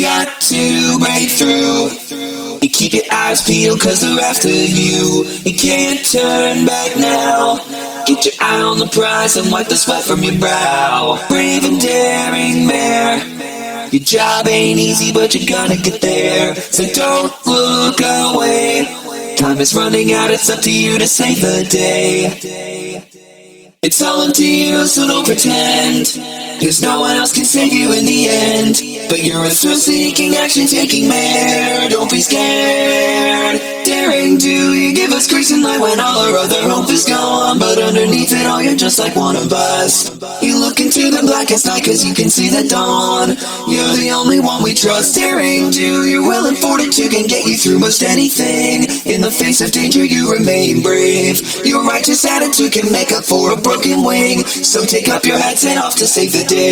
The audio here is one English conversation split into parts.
got to break through. You keep your eyes peeled cause they're after you. You can't turn back now. Get your eye on the prize and wipe the sweat from your brow. Brave and daring mare, your job ain't easy but you're gonna get there. So don't look away. Time is running out, it's up to you to save the day. It's all up to you, so don't pretend. Cause no one else can save you in the end. But you're a thrill-seeking, action-taking mare. Don't be scared. Daring do, you give us grace and light when all our other hope is gone. But underneath it all, you're just like one of us. You look into the blackest night cause you can see the dawn. You're the only one we trust. Daring do, your will and fortitude can get you through most anything. In the face of danger, you remain brave. Your righteous attitude can make up for a broken wing. So take up your hats and off to save the day.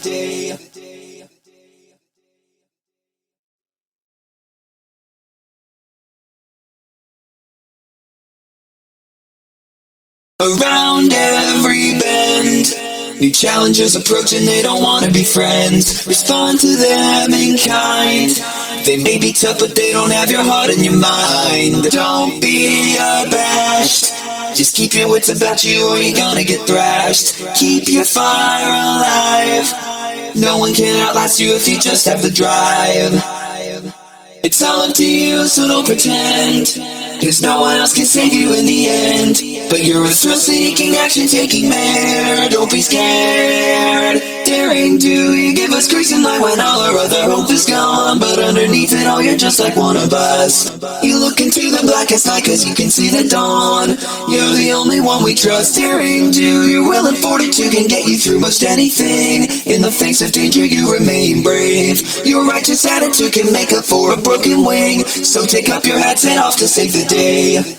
Around every bend, new challenges approach and they don't want to be friends. Respond to them in kind. They may be tough but they don't have your heart and your mind. Don't be abashed. Just keep your wits about you or you're gonna get thrashed. Keep your fire alive. No one can outlast you if you just have the drive. It's all up to you, so don't pretend. Cause no one else can save you in the end. But you're a thrill-seeking, action-taking mare. Don't be scared. Daring do, you give us grace and light when all our other hope is gone. But underneath it all, you're just like one of us. You look into the blackest night cause you can see the dawn. You're the only one we trust. Daring do, your will and fortitude can get you through most anything. In the face of danger, you remain brave. Your righteous attitude can make up for a broken wing. So take up your hats and off to save the day.